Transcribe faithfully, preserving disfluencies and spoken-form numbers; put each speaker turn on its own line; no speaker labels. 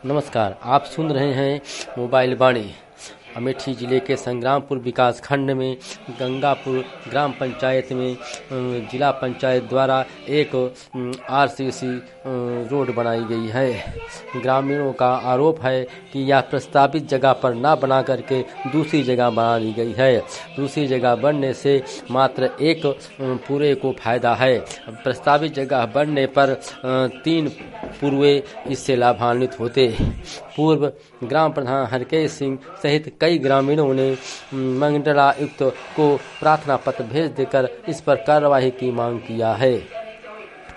नमस्कार, आप सुन रहे हैं मोबाइल वाणी। अमेठी जिले के संग्रामपुर विकास खंड में गंगापुर ग्राम पंचायत में जिला पंचायत द्वारा एक आरसीसी रोड बनाई गई है। ग्रामीणों का आरोप है कि यह प्रस्तावित जगह पर ना बना करके दूसरी जगह बना दी गई है। दूसरी जगह बनने से मात्र एक पूरे को फायदा है। प्रस्तावित जगह बनने पर तीन पूर्वे इससे लाभान्वित होते। पूर्व ग्राम प्रधान हरकेश सिंह सहित कई ग्रामीणों ने मंडलायुक्त को प्रार्थना पत्र भेज देकर इस पर कार्रवाई की मांग किया है।